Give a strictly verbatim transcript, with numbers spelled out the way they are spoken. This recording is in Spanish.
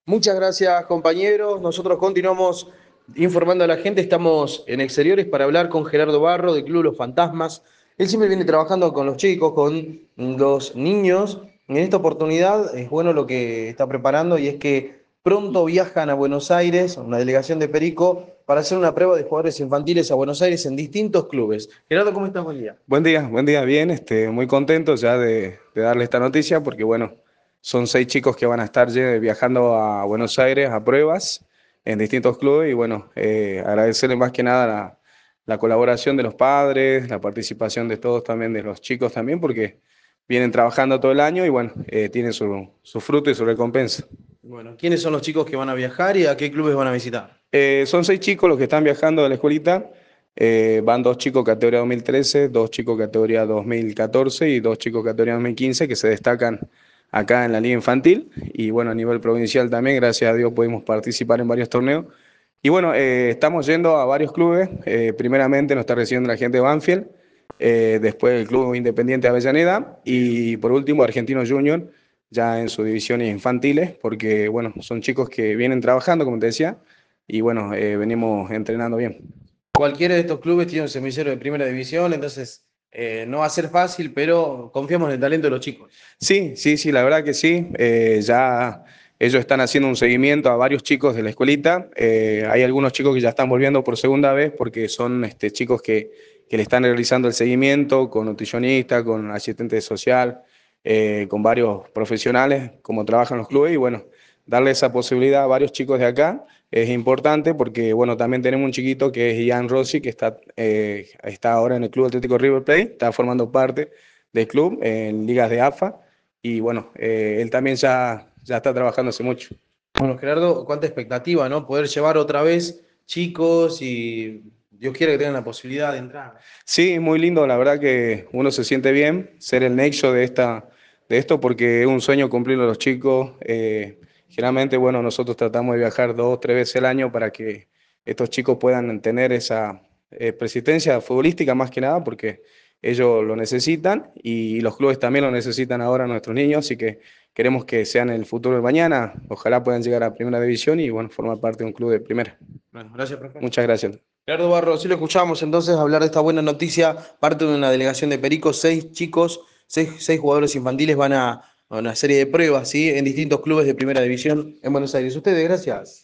Muchas gracias, compañeros. Nosotros continuamos informando a la gente. Estamos en exteriores para hablar con Gerardo Barro del Club Los Fantasmas. Él siempre viene trabajando con los chicos, con los niños. En esta oportunidad es bueno lo que está preparando y es que pronto viajan a Buenos Aires, una delegación de Perico, para hacer una prueba de jugadores infantiles a Buenos Aires en distintos clubes. Gerardo, ¿cómo estás? Buen día. Buen día, buen día, bien, este, muy contento ya de, de darle esta noticia porque bueno, son seis chicos que van a estar lle- viajando a Buenos Aires a pruebas en distintos clubes y bueno, eh, agradecerle más que nada la, la colaboración de los padres, la participación de todos también, de los chicos también, porque vienen trabajando todo el año y bueno, eh, tienen su, su fruto y su recompensa. Bueno, ¿quiénes son los chicos que van a viajar y a qué clubes van a visitar? Eh, son seis chicos los que están viajando de la escuelita. Eh, van dos chicos categoría dos mil trece, dos chicos categoría dos mil catorce y dos chicos categoría dos mil quince que se destacan acá en la liga infantil. Y bueno, a nivel provincial también, gracias a Dios, pudimos participar en varios torneos. Y bueno, eh, estamos yendo a varios clubes. Eh, primeramente nos está recibiendo la gente de Banfield, eh, después el Club Independiente de Avellaneda y por último Argentino Junior, ya en sus divisiones infantiles, porque bueno, son chicos que vienen trabajando, como te decía y bueno, eh, venimos entrenando bien. Cualquiera de estos clubes tiene un semillero de primera división, entonces eh, no va a ser fácil, pero confiamos en el talento de los chicos. Sí, sí, sí, la verdad que sí. Eh, ya ellos están haciendo un seguimiento a varios chicos de la escuelita. Eh, hay algunos chicos que ya están volviendo por segunda vez porque son este, chicos que, que le están realizando el seguimiento con nutricionista, con asistente social, eh, con varios profesionales, como trabajan los clubes. Y bueno, darle esa posibilidad a varios chicos de acá es importante porque, bueno, también tenemos un chiquito que es Ian Rossi, que está, eh, está ahora en el Club Atlético River Plate, está formando parte del club en ligas de AFA. Y bueno, eh, él también ya, ya está trabajando hace mucho. Bueno, Gerardo, cuánta expectativa, ¿no? Poder llevar otra vez chicos y Dios quiera que tengan la posibilidad de entrar. Sí, muy lindo, la verdad que uno se siente bien ser el nexo de, esta, de esto porque es un sueño cumplirlo a los chicos. Eh, generalmente, bueno, nosotros tratamos de viajar dos, tres veces al año para que estos chicos puedan tener esa eh, persistencia futbolística más que nada porque ellos lo necesitan y los clubes también lo necesitan ahora nuestros niños, así que queremos que sean el futuro de mañana. Ojalá puedan llegar a primera división y bueno, formar parte de un club de primera. Bueno, gracias, profe. Muchas gracias. Gerardo Barro, sí lo escuchamos entonces hablar de esta buena noticia, parte de una delegación de Pericos, seis chicos, seis, seis jugadores infantiles van a, a una serie de pruebas, ¿sí? En distintos clubes de primera división en Buenos Aires. Ustedes, gracias.